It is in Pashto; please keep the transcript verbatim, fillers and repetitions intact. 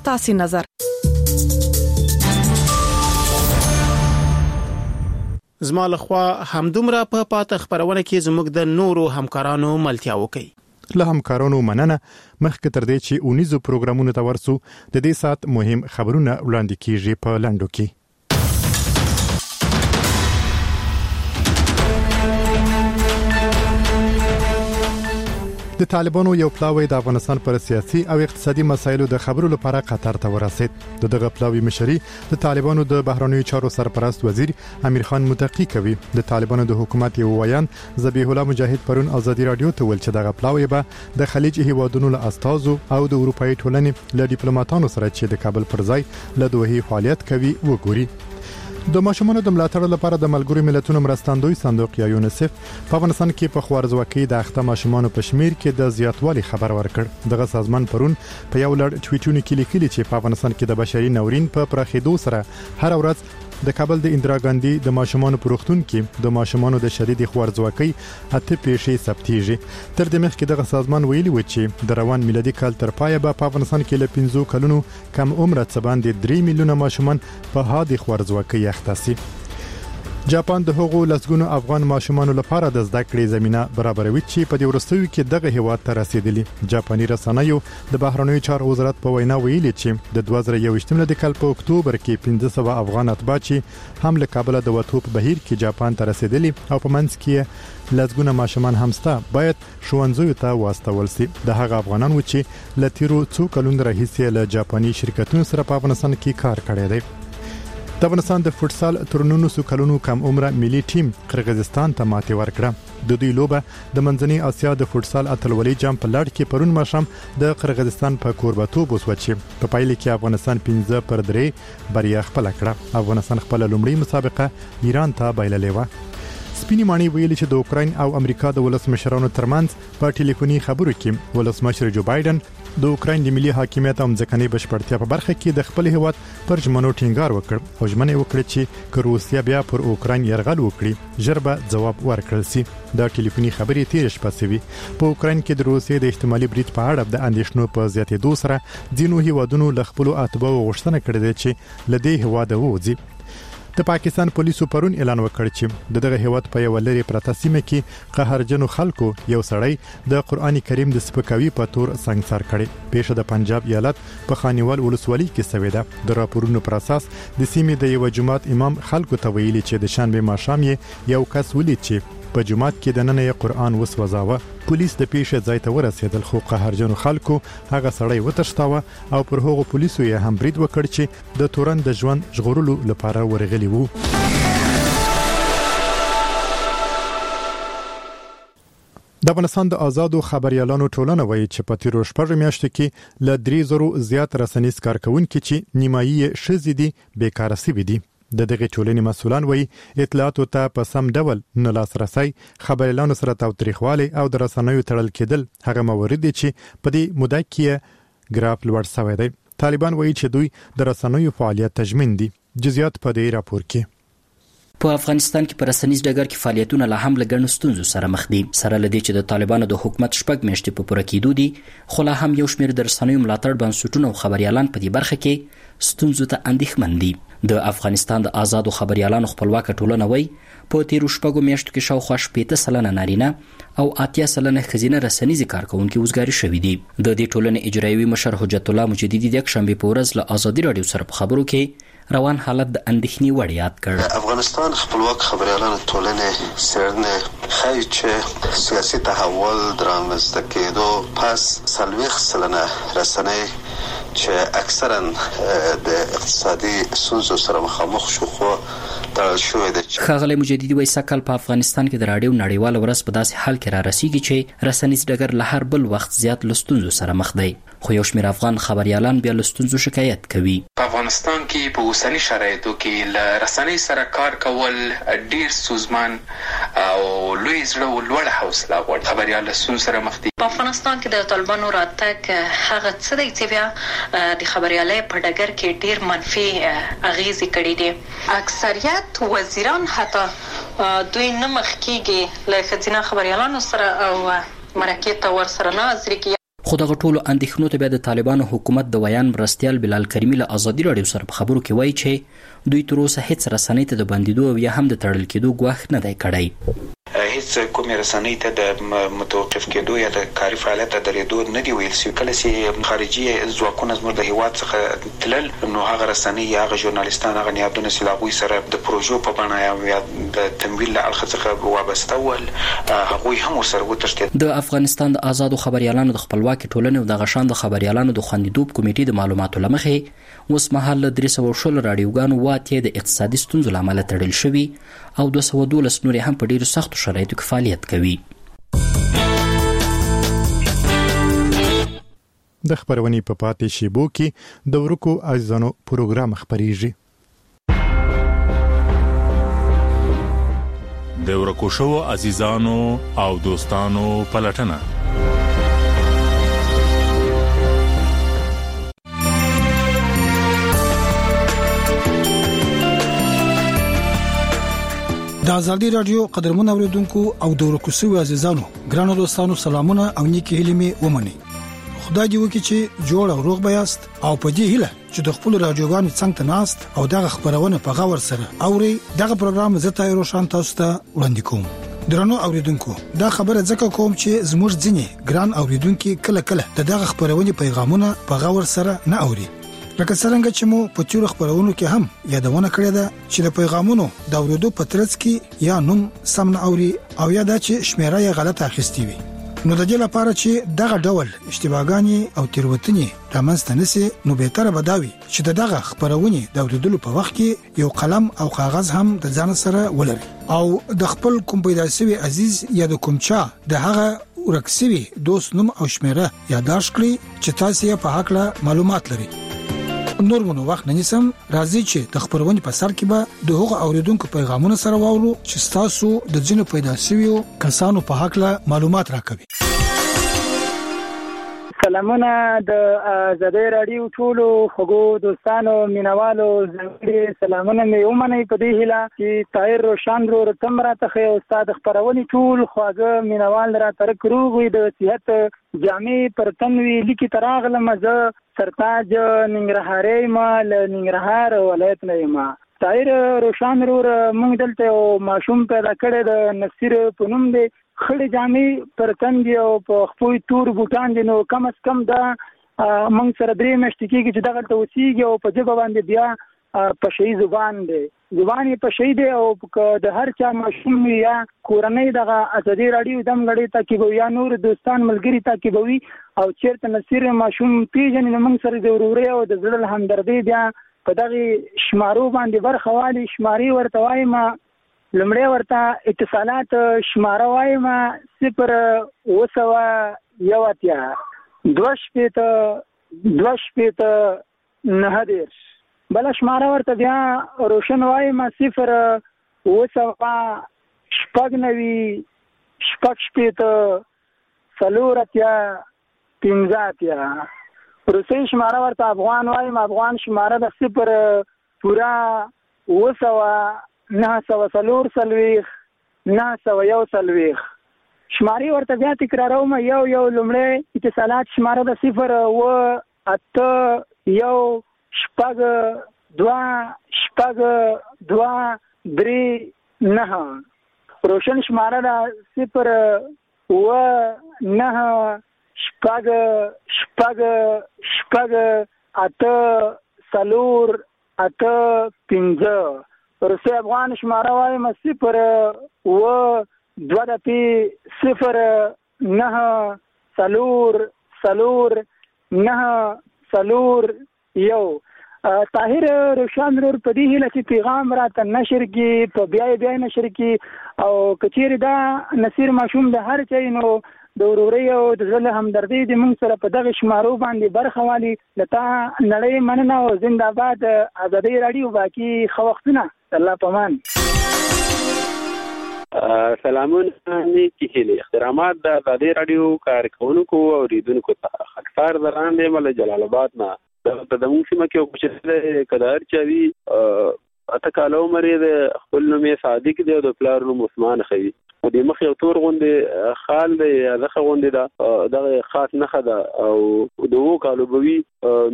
ستاسو نظر. زما لخوا همدومره په پاته خبرونه کې زموږ د نورو همکارانو ملتیا وکي. له همکارانو مننه. مخکې تر دې چې اونیزو پروګرامونو ته ورسو د دې سات مهم خبرونه وړاندې کیږي په لاندو کې. د طالبانو یو پلاوی د افغانستان پر سیاسي او اقتصادي مسایلو د خبرو لپاره قطر ته ورسید. د دغه پلاوی مشري د طالبانو د بهرنیو چارو سرپرست وزیر امیر خان متقی کوي. د طالبانو د حکومت یو ویان ذبیح الله مجاهد پرون ازادي رادیو ته ویل چې دغه پلاوی به د خلیج هیوادونو له استازو او د اروپאי ټولنې له ډیپلوماټانو سره چې د کابل پر ځای له دوه فعالیت کوي وګوري. د ماشومانو د ملاتړ لپاره د ملګرو ملتونو مرستندوی صندوق یا یونیسف په افغانستان کې په خوارزواکۍ د اخته ماشومانو په شمیر کې د زیاتوالي خبر ورکړ. دغه سازمان پرون په یو لړ ټویټونو کې لیکلي چې په افغانستان کې د بشري ناورین په پراخېدو سره هر ورځ د کابل د اندرا ګاندی د ماشومانو پروختون کې د ماشومانو د شدید خوارزواکۍ اته پیښې ثبتېږي. تر دې مخکې دغه سازمان ویلي و چې د روان میلادي کال تر پایه به په افغانستان کې له پنځو کلونو کم عمره څخه باندې درې میلیونه ماشومان په حادي خوارزواکۍ اخته شي. جاپان د هغو لسګونو افغان ماشومانو لپاره د زده کړې زمينه برابروي چې په دې ورستوي کې دغه هیواد ته رسیدلی. جاپاني رسنیو د بهرنیو چارو وزارت په وینا ویلي چې د دوه زره یوویشت میلادي کال په اکتوبر کې پنځه سوه افغان اتباع چې هم له کابل د وټو په بهیر کې جاپان ته رسیدلی او په منځ کې لسګونه ماشومان همستا باید ښوونځیو ته واستول شي. د هغه افغانانو چې له تیرو څو کلونو راهیسې له جاپاني شرکتونو سره په افغانستان کې کار کړی دی. د افغانستان د فوتسال ترنونو سو کلونو کم عمره ملي ټیم قرغیزستان ته ماتې ورکړه. د دوی لوبه د منځنۍ اسیا د فوتسال اتلولۍ جام په لړ کې پرون ماښام د قرغیزستان په کوربتوب وسوچ. په پایله کې افغانستان پنځه پر درې بریا خپل کړه. افغانستان خپل لومړی مسابقه ایران ته بایللې و. سپینی مانی ویلي چې د اوکراین او امریکا د ولسمشرانو ترمنځ په ټلیفوني خبرو کې ولسمشر جو بایدن د اوکراین د ملي حاکمیت او ځمکنۍ بشپړتیا په برخه کې د خپل هیواد پر ژمنو ټینګار وکړ او ژمنه وکړه چې که روسیا بیا پر اوکراین یرغل وکړي ژر به ځواب ورکړل شي. دا ټلیفوني خبرې تیر شپه شوې. په اوکراین کې د روسیې د احتمالي برید په اړه د اندېښنو په زیاتېدو سره ځینو هیوادونو له خپل اتباعو غوښتنه کړې ده چې له دې هیواده ووځي. د پاکستان پولیسو پرون اعلان وکړ چې د دغه هیواد په یو لری پرته سیمه کې قهرجنو خلکو یو سړی د قرآن کریم د سپکاوي په تور سنگسار کړي. پیښه د پنجاب ایالت په خانیوال ولسوالۍ کې شوې ده. د راپورونو پر اساس د سیمې د یو جماعت امام خلکو ته ویلي چې د شنبه ماښام یې یو کس ولید چې په جماعت کې د نن یې قرآن وسوځاوه. پولیس د پیښې ځای ته ورسېدل خو قهرجنو خلکو هغه سړی وتښتاوه او پر هغو پولیسو یې هم برید وکړ چې د تورن د ژوند ژغورلو لپاره ورغلي وو. د افغانستان د آزادو خبريالانو ټولنه وایي چې په تیرو شپږ میاشتو کې له درې زرو زیات رسنیز کارکونکو چې نیمایي شذې دي بیکاره شوي دي. د دغه ټولنې مسؤلان وایي اطلاعاتو ته په سم ډول نه لاسرسي، خبريالانو سره تاوتریخوالی او د رسنیو تړل کېدل هغه موارد دي چې په دې موده کې ګراف لوړ شوی دی. طالبان وایي چې دوی د رسنیو فعالیت تضمین دي. جزئیات په دې راپور کې. په افغانستان کې پر رسنیز ډګر کې فعالیتونه له هم لګڼو ستونزو سره مخ دي. سره لدی چې د طالبانو د حکومت شپږ میاشتې په پوره کېدو دي، خو لا هم یو شمېر د رسنیو ملاتړ بنسټونه او خبريالان په دې برخه کې ستونزو ته اندېښمن دي. د افغانستان د آزادو خبريالانو خپلواکه ټولنه وایي په تیرو شپږو میاشتو کې شاوخوا شپېته سلنه نارینه او اتیا سلنه ښځینه رسنیزې کارکونکي وزګاري شوي دي. د دې ټولنې اجرایوي مشر حجت الله مجددي د یکشنبې په ورځ له ازادي رادیو سره په خبرو کې روان حالت د اندېښنې وړ یاد کړ. افغانستان خپلواک خبريالانو ټولنې څېړنې ښایي چې سیاسي تحول د رامنځته کېدو پس څلوېښت سلنه رسنۍ چې اکثرا د اقتصادي ستونزو سره مخامخ شو خو تړل شوی دی. ښاغلی مجددي وایي سږ په افغانستان کې د راډیو نړیواله ورځ په داسې حال کې را رسیږي چې رسنیز ډګر له هر بل وخت زیات له ستونزو سره مخ دی، خو یو شمېر افغان خبريالان بیا له ستونزو شکایت کوي. په افغانستان کې په اوسني شرایطو کې له رسنۍ سره کار کول ډیر سوزمان او لوی زړه او لوړ حوصله غواړي. خبريال له ستونزو سره مخ دي. په افغانستان کې د طالبانو راتګ هغه څه دی چې بیا د خبريالۍ په ډګر کې ډیر منفي اغیزې کړې دي. اکثریت وزیران حتی دوی نه مخ کېږي له ښځینه خبريالانو سره او مرکې ته ورسره نه حاضرېږي. خو دغه ټولو اندېښنو ته بیا د طالبانو حکومت د ویان مرستیال بلال کریمي له ازادي راډیو سره په خبرو کې وایي چې دوی تر اوسه هیڅ رسنۍ ته د بندیدو او یا هم د تړل کېدو ګواښ نه دی کړی. هیڅ کومې رسنۍ ته د متوقف کېدو یا د کاري فعالیت ته درېدو نه دی ویل شوي. کله چې خارجي ځواکونه زموږ د هېواد څخه تلل نو هغه رسنۍ یا هغه ژورنالیستان هغه نیابونه چې له هغوی سره د پروژو په بڼه یا د تمویل له اړخه څخه وابسته ول هغوی هم ورسره وتښتېدل. د افغانستان د آزادو خبریالانو د خپلواکي ټولنې او د غشان د خبریالانو د خوندیتوب کمیټې د معلوماتو له مخې اوس مهال له درې سوه شل راډیوګانو واته د اقتصادي ستونزو له امله تړل شوي او دوه سوه دولس نورې هم په ډېرو سختو شرایطو کې فعالیت کوي. د خبرونې په پاتې شیبو کې د ورکو عزیزانو پروګرام خبريږي. د ورکو شو عزیزانو او دوستانو پلټنه. د ازادي رادیو قدرمن اوریدونکو او د ورکو شو عزیزانو ګرانو دوستانو سلامونه او نیکی هیلې می ومني. خدای دې وکړي چې جوړ او روغ بیاست او په دې هیله چې د خپل رادیوګانو څنګه تناست او دغه خبرونه په غور سره اوري دغه پروګرام زه تایرو شان تاسو ته وړاندې کوم. درنو اوریدونکو دا خبره ځکه کوم چې زموږ ځینې ګران اوریدونکو کله کله دغه خبرونه پیغامونه په غور سره نه اوري. لکه څنګه چې مو په چور خبرونو کې هم یادونه کړې ده چې د پیغامونو د اوریدو په ترڅ کې یا نوم سم نه اوري او یا د چې شمیره یې غلطه اخیستې وي. نو د دې لپاره چې دغه ډول اشتباهګانی او تیروتنې رامنځته نشي نو به تر بداوي چې دغه خبرونه د اوریدلو په وخت کې یو قلم او کاغذ هم د ځان سره ولري او د خپل کوم پیدا شوی عزیز یا د کوم چا د هغه ورکسوي دوست نوم او شمیره یادداشت کړئ چې تاسو یې په حق له معلومات لري. نور مونږ وخت نه نیسم راځي چې د خبرونه په سر کې به د هغو اوریدونکو پیغامونه سره واورو چې تاسو د ځینو پیدا شویو کسانو په حق له معلومات راکوي. سلامونه د ازادي رادیو ټولو خوږو دوستانو مینوالو زنګړي سلامونه مې ومنئ په دې هیله چې طاهر روشان ورو تمره ته استاد خبرونې ټول خواږه مینوال را تر کروغوي د صحت جامع پر تنوي لیکي تراغله مزه سرتاج ننګرهاري مال ننګرهار ولایت نه ما طاهر روشان ورو موږ دلته ماشوم پیدا کړی د نصیر پونم دی خړې جامې پر تندې او په خپل تور بوټان دي نو کم از کم دا موږ سره درې میاشتې کېږي چې دغه ته اوسېږي او په ژبه باندې بیا په شي زبان دی زبان یې په شي دی او د هر چا ماشوم یا کورنۍ دغه ازادي رادیو دم غړي تعقیبوي یا نور دوستان ملګري تعقیبوي او چیرته نصیر ماشوم پیژنې نو موږ سره د ورورۍ او د زړه همدردۍ بیا په دغه شمارو باندې برخه والی شماري ورته وایم لمړی ورته اتصالات شماره وایم صفر اوه سوه یو اتیا دوه شپېته دوه شپېته نهه دېرش بله شماره ورته بیا روشن وایم صفر اوه سوه شپږ نوي شپږ شپېته څلور اتیا پنځه اتیا روسۍ شماره ورته افغان وایم افغان شماره د صفر پوره اوه سوه نه سوه څلور څلوېښت نه سوه یو څلوېښت شمارې ورته بیا تکراروم یو یو لومړی اتصالات شماره د صفر اوه اته یو شپږ دوه شپږ دوه درې نهه روشن شماره د صفر اوه نهه شپږ شپږ شپږ اته څلور اته پنځه روسي افغان شماره وایم صفر اوه دوه دپې صفر نهه څلور څلور نهه څلور یو طاهر روشان ورور په دې هیله چې پیغام راته نشر کړي په بیا بیا نشر کړي او کچېرې دا نصیر ماشوم د هر چا نو د ورورۍ او د زړه همدردۍ د موږ سره په دغه شمارو باندې برخه والي لته نړۍ مننه او زنده‌باد ازادي رادیو باقي ښه وختونه الله پامان. سلامونه نیکی هیلې احترامات د ازادي رادیو کارکونکو او اوریدونکو ته خاکسار دران دی مله جلال آباد نه د دمو سیمه کې کوشش کدار چوي اته کالو مری د خپل نوم صادق دی او د پلار نوم عثمان خوي په دې مخ یو تور غوندې خال دی دغه غوندې دا دغه خاص نه خدا او دوه کالو بوي